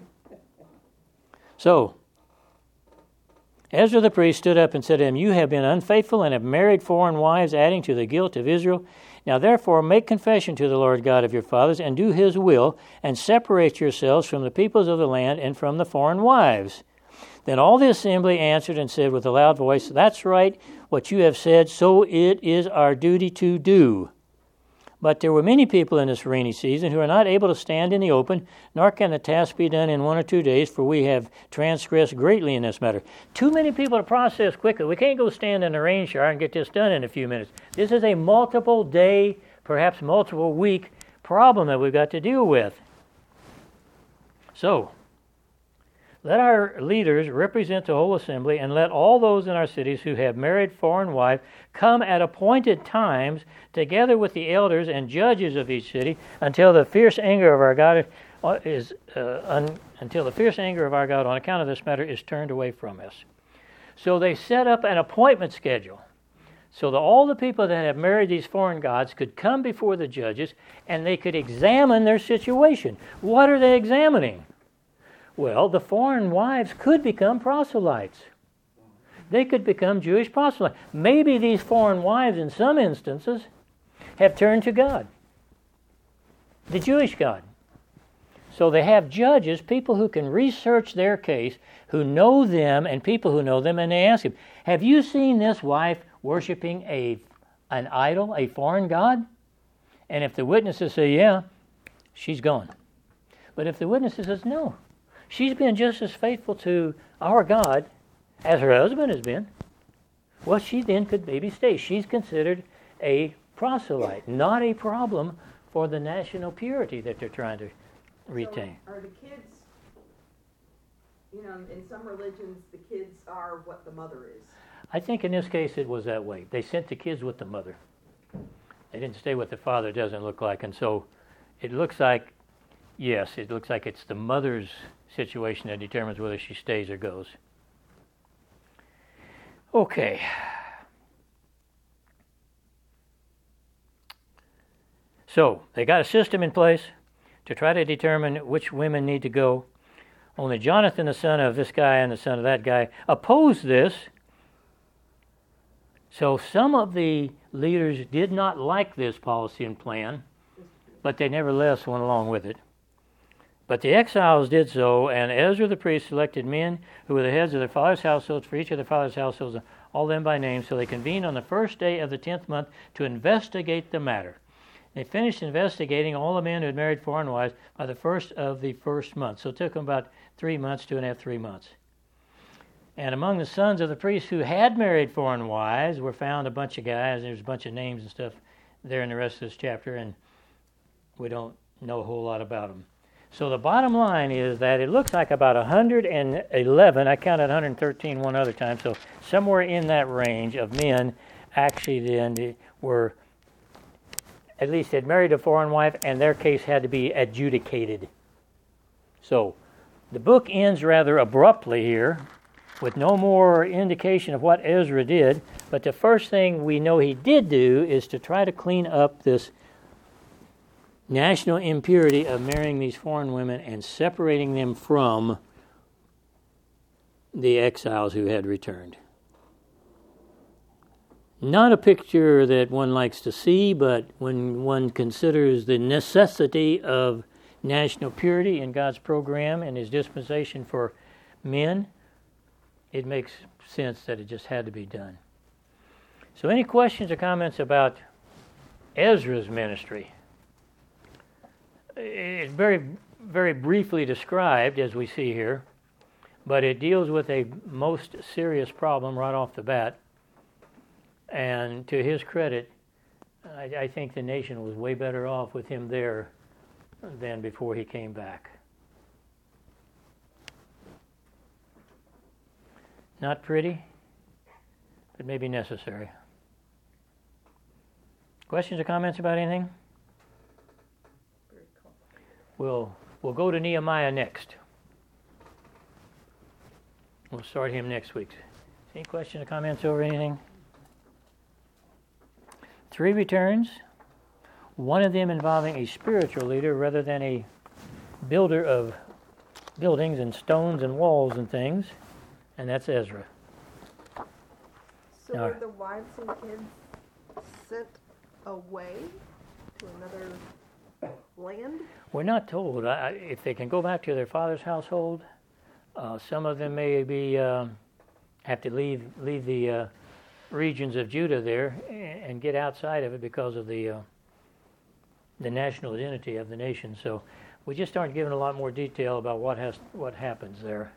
So, Ezra the priest stood up and said to him, You have been unfaithful and have married foreign wives, adding to the guilt of Israel. Now therefore make confession to the Lord God of your fathers, and do his will, and separate yourselves from the peoples of the land and from the foreign wives. Then all the assembly answered and said with a loud voice, That's right, what you have said, so it is our duty to do. But there were many people in this rainy season who are not able to stand in the open, nor can the task be done in one or two days, for we have transgressed greatly in this matter. Too many people to process quickly. We can't go stand in the rain shower and get this done in a few minutes. This is a multiple day, perhaps multiple week problem that we've got to deal with. So, let our leaders represent the whole assembly, and let all those in our cities who have married foreign wives come at appointed times together with the elders and judges of each city until the fierce anger of our God is uh, un, until the fierce anger of our God on account of this matter is turned away from us. So they set up an appointment schedule so that all the people that have married these foreign gods could come before the judges and they could examine their situation. What are they examining? Well, the foreign wives could become proselytes. They could become Jewish proselytes. Maybe these foreign wives, in some instances, have turned to God, the Jewish God. So they have judges, people who can research their case, who know them, and people who know them, and they ask him, have you seen this wife worshiping a, an idol, a foreign god? And if the witnesses say, yeah, she's gone. But if the witnesses says, no, she's been just as faithful to our God as her husband has been, well, she then could maybe stay. She's considered a proselyte, not a problem for the national purity that they're trying to retain. So are the kids, you know, in some religions, the kids are what the mother is. I think in this case it was that way. They sent the kids with the mother. They didn't stay with the father, it doesn't look like. And so it looks like, yes, it looks like it's the mother's situation that determines whether she stays or goes. Okay. So they got a system in place to try to determine which women need to go. Only Jonathan, the son of this guy and the son of that guy, opposed this. So some of the leaders did not like this policy and plan, but they nevertheless went along with it. But the exiles did so, and Ezra the priest selected men who were the heads of their fathers' households for each of their fathers' households, all them by name. So they convened on the first day of the tenth month to investigate the matter. They finished investigating all the men who had married foreign wives by the first of the first month. So it took them about three months, two and a half, three months. And among the sons of the priests who had married foreign wives were found a bunch of guys. There's a bunch of names and stuff there in the rest of this chapter, and we don't know a whole lot about them. So the bottom line is that it looks like about one hundred eleven, I counted one hundred thirteen one other time, so somewhere in that range of men actually then were, at least had married a foreign wife, and their case had to be adjudicated. So the book ends rather abruptly here, with no more indication of what Ezra did, but the first thing we know he did do is to try to clean up this national impurity of marrying these foreign women and separating them from the exiles who had returned. Not a picture that one likes to see, but when one considers the necessity of national purity in God's program and His dispensation for men, it makes sense that it just had to be done. So any questions or comments about Ezra's ministry? It's very, very briefly described, as we see here, but it deals with a most serious problem right off the bat. And to his credit, I, I think the nation was way better off with him there than before he came back. Not pretty, but maybe necessary. Questions or comments about anything? We'll, we'll go to Nehemiah next. We'll start him next week. Any questions or comments over anything? Three returns, one of them involving a spiritual leader rather than a builder of buildings and stones and walls and things, and that's Ezra. So All were right. the wives and kids sent away to another land? We're not told. I, I- if they can go back to their father's household, uh, some of them may be uh, have to leave leave the uh, regions of Judah there and, and get outside of it because of the uh, the national identity of the nation. So we just aren't given a lot more detail about what has what happens there.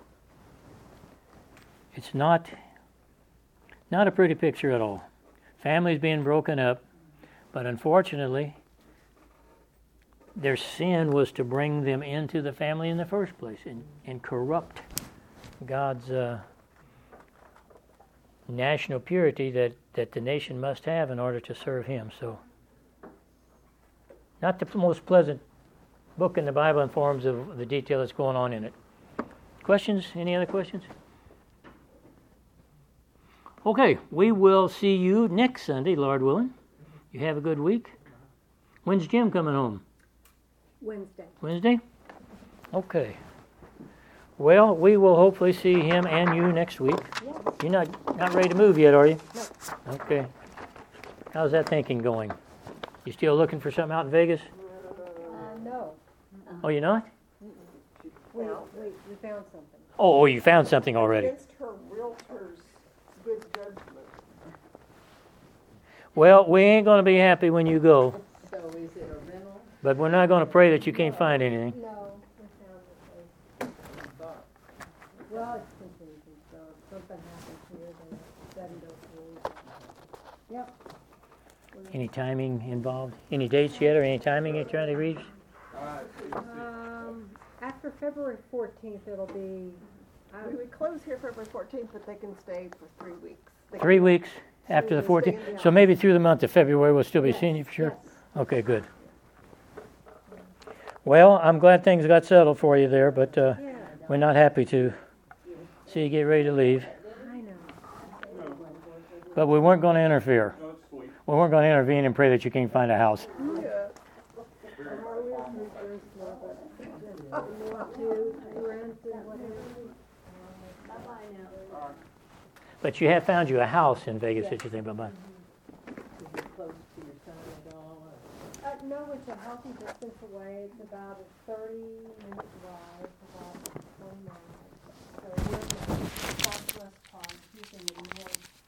It's not not a pretty picture at all. Families being broken up, but unfortunately, their sin was to bring them into the family in the first place and, and corrupt God's uh, national purity that, that the nation must have in order to serve Him. So, not the most pleasant book in the Bible in forms of the detail that's going on in it. Questions? Any other questions? Okay, we will see you next Sunday, Lord willing. You have a good week. When's Jim coming home? Wednesday. Wednesday? Okay. Well, we will hopefully see him and you next week. You're not not ready to move yet, are you? No. Okay. How's that thinking going? You still looking for something out in Vegas? Uh, no. Oh, you're not? We, we, we found something. Oh, oh, you found something already. Against her realtor's good judgment. Well, we ain't going to be happy when you go, So is it a rental? but we're not going to pray that you can't find anything. No, we found the place. Well, it's contingent, so if something happens here, then it doesn't go through. Yep. Any timing involved? Any dates yet or any timing you're trying to reach? Um, after February fourteenth, it'll be, I We would close here February fourteenth, but they can stay for three weeks. They Three can- weeks after the Stay fourteenth? in the So maybe through the month of February we'll still be Yes, seeing you for sure? yes. Okay, good. Well, I'm glad things got settled for you there, but uh, yeah, we're not happy to see you get ready to leave. I know. But we weren't going to interfere. We weren't going to intervene and pray that you can't find a house. Yeah. To rent and whatever. But you have found you a house in Vegas that you think about buying. Uh, no, it's a healthy distance away. It's about a thirty minute drive, about twenty miles. So we're in the southwest part, he's in the north